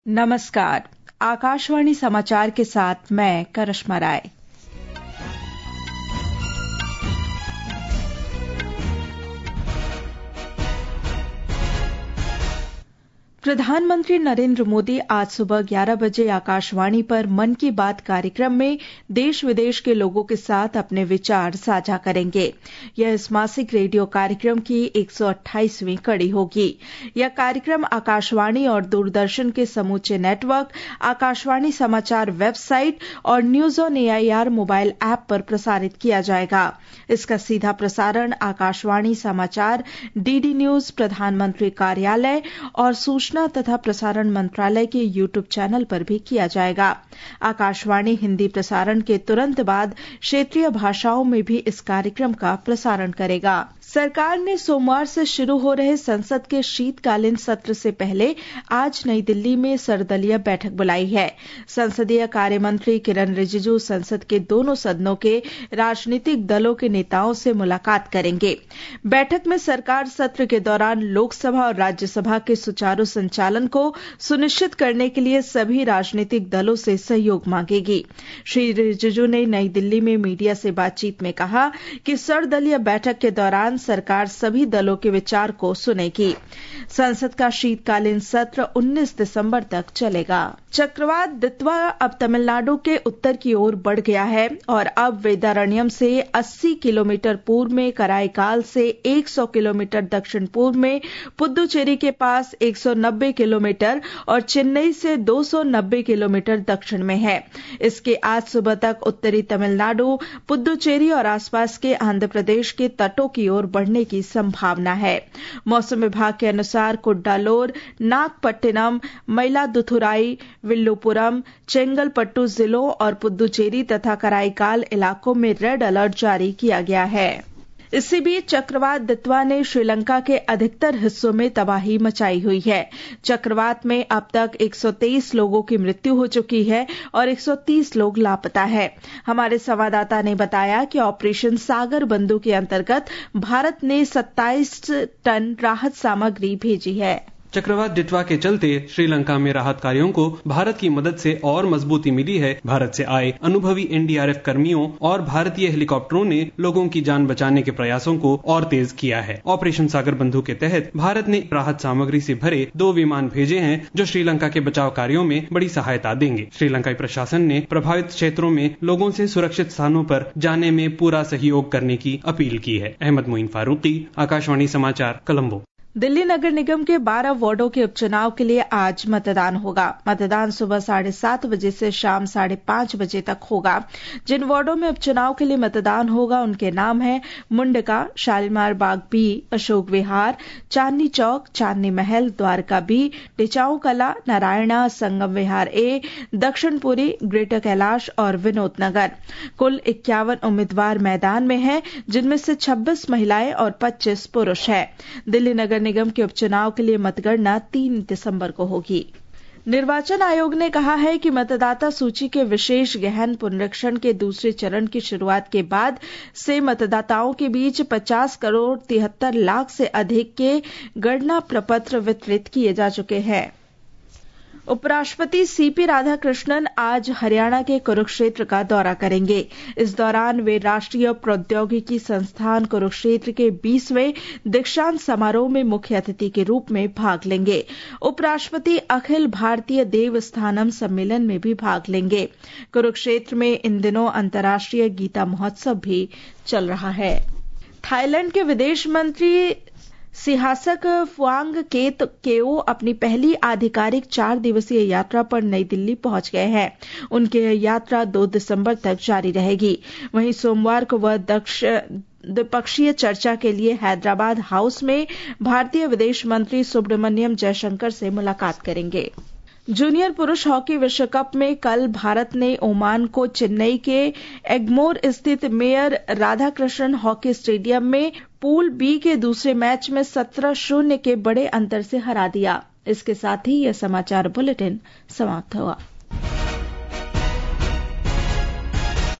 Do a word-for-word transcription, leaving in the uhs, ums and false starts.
नमस्कार। आकाशवाणी समाचार के साथ मैं करिश्मा राय। प्रधानमंत्री नरेंद्र मोदी आज सुबह ग्यारह बजे आकाशवाणी पर मन की बात कार्यक्रम में देश विदेश के लोगों के साथ अपने विचार साझा करेंगे। यह इस मासिक रेडियो कार्यक्रम की एक सौ अट्ठाईसवीं कड़ी होगी। यह कार्यक्रम आकाशवाणी और दूरदर्शन के समूचे नेटवर्क, आकाशवाणी समाचार वेबसाइट और news on AIR mobile app पर प्रसारित किया जाएगा। इसका सीधा प्रसारण आकाशवाणी समाचार, डीडी न्यूज, प्रधानमंत्री कार्यालय और सूचना तथा प्रसारण मंत्रालय के यूट्यूब चैनल पर भी किया जाएगा। आकाशवाणी हिंदी प्रसारण के तुरंत बाद क्षेत्रीय भाषाओं में भी इस कार्यक्रम का प्रसारण करेगा। सरकार ने सोमवार से शुरू हो रहे संसद के शीतकालीन सत्र से पहले आज नई दिल्ली में सर्वदलीय बैठक बुलाई है। संसदीय कार्य मंत्री किरण रिजिजू संसद के दोनों सदनों के राजनीतिक दलों के नेताओं से मुलाकात करेंगे। बैठक में सरकार सत्र के दौरान लोकसभा और राज्यसभा के सुचारू संचालन को सुनिश्चित करने के लिए सभी राजनीतिक दलों से सहयोग मांगेगी। श्री रिजिजू ने नई दिल्ली में मीडिया से बातचीत में कहा कि सर्वदलीय बैठक के दौरान सरकार सभी दलों के विचार को सुनेगी। संसद का शीतकालीन सत्र उन्नीस दिसंबर तक चलेगा। चक्रवात दितवा अब तमिलनाडु के उत्तर की ओर बढ़ गया है और अब वेदारण्यम से अस्सी किलोमीटर पूर्व में कराईकाल से सौ किलोमीटर दक्षिण पूर्व में पुदुचेरी के पास एक सौ नब्बे किलोमीटर और चेन्नई से दो सौ नब्बे किलोमीटर दक्षिण में है। इसके आज सुबह तक उत्तरी तमिलनाडु, पुदुचेरी और आसपास के आंध्र प्रदेश के तटों की ओर बढ़ने की संभावना है। मौसम विभाग के अनुसार कुड्डालोर, नागपट्टिनम, मयिलादुथुराई, विल्लुपुरम, चेंगलपट्टू जिलों और पुदुचेरी तथा कराईकाल इलाकों में रेड अलर्ट जारी किया गया है। इसी बीच चक्रवात दितवा ने श्रीलंका के अधिकतर हिस्सों में तबाही मचाई हुई है। चक्रवात में अब तक एक सौ तेईस लोगों की मृत्यु हो चुकी है और एक सौ तीस लोग लापता है। हमारे संवाददाता ने बताया कि ऑपरेशन सागर बंधु के अंतर्गत भारत ने सत्ताईस टन राहत सामग्री भेजी है। चक्रवात दितवा के चलते श्रीलंका में राहत कार्यों को भारत की मदद से और मजबूती मिली है। भारत से आए अनुभवी एनडीआरएफ कर्मियों और भारतीय हेलीकॉप्टरों ने लोगों की जान बचाने के प्रयासों को और तेज किया है। ऑपरेशन सागर बंधु के तहत भारत ने राहत सामग्री से भरे दो विमान भेजे हैं जो श्रीलंका के बचाव कार्यों में बड़ी सहायता देंगे। श्रीलंकाई प्रशासन ने प्रभावित क्षेत्रों में लोगों से सुरक्षित स्थानों पर जाने में पूरा सहयोग करने की अपील की है। अहमद मोइन फारूकी, आकाशवाणी समाचार, कोलंबो। दिल्ली नगर निगम के बारह वार्डों के उपचुनाव के लिए आज मतदान होगा। मतदान सुबह साढ़े सात बजे से शाम साढ़े पांच बजे तक होगा। जिन वार्डों में उपचुनाव के लिए मतदान होगा उनके नाम हैं Mundka, Shalimar Bagh B, Ashok Vihar, Chandni Chowk, Chandni Mahal, Dwarka B, Tichau Kala, Naraina, Sangam Vihar A, Dakshinpuri, Greater Kailash और विनोद नगर। कुल इक्यावन उम्मीदवार मैदान में हैं, जिनमें से छब्बीस महिलाएं और पच्चीस पुरुष हैं। दिल्ली नगर निगम के उपचुनाव के लिए मतगणना तीन दिसंबर को होगी। निर्वाचन आयोग ने कहा है कि मतदाता सूची के विशेष गहन पुनरीक्षण के दूसरे चरण की शुरुआत के बाद से मतदाताओं के बीच पचास करोड़ तिहत्तर लाख से अधिक के गणना प्रपत्र वितरित किए जा चुके हैं। उपराष्ट्रपति सीपी राधाकृष्णन आज हरियाणा के कुरुक्षेत्र का दौरा करेंगे। इस दौरान वे राष्ट्रीय प्रौद्योगिकी संस्थान कुरुक्षेत्र के बीसवें दीक्षांत समारोह में मुख्य अतिथि के रूप में भाग लेंगे। उपराष्ट्रपति अखिल भारतीय देवस्थानम सम्मेलन में भी भाग लेंगे। कुरुक्षेत्र में इन दिनों अंतर्राष्ट्रीय गीता महोत्सव भी चल रहा है। थाईलैंड के विदेश मंत्री सिहासक फुआंग केत केओ अपनी पहली आधिकारिक चार दिवसीय यात्रा पर नई दिल्ली पहुंच गए हैं। उनकी यात्रा दो दिसंबर तक जारी रहेगी। वहीं सोमवार को वह दक्ष द्विपक्षीय चर्चा के लिए हैदराबाद हाउस में भारतीय विदेश मंत्री सुब्रमण्यम जयशंकर से मुलाकात करेंगे। जूनियर पुरुष हॉकी विश्व कप में कल भारत ने ओमान को चेन्नई के एग्मोर स्थित मेयर राधाकृष्णन हॉकी स्टेडियम में पूल बी के दूसरे मैच में सत्रह शून्य के बड़े अंतर से हरा दिया। इसके साथ ही यह समाचार बुलेटिन समाप्त हुआ।